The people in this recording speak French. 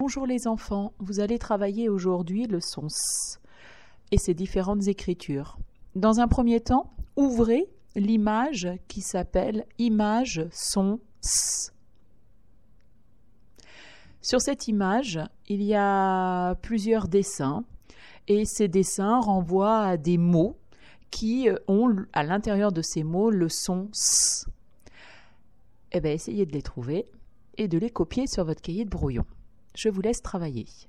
Bonjour les enfants, vous allez travailler aujourd'hui le son S et ses différentes écritures. Dans un premier temps, ouvrez l'image qui s'appelle image son S. Sur cette image, il y a plusieurs dessins et ces dessins renvoient à des mots qui ont à l'intérieur de ces mots le son S. Essayez de les trouver et de les copier sur votre cahier de brouillon. Je vous laisse travailler.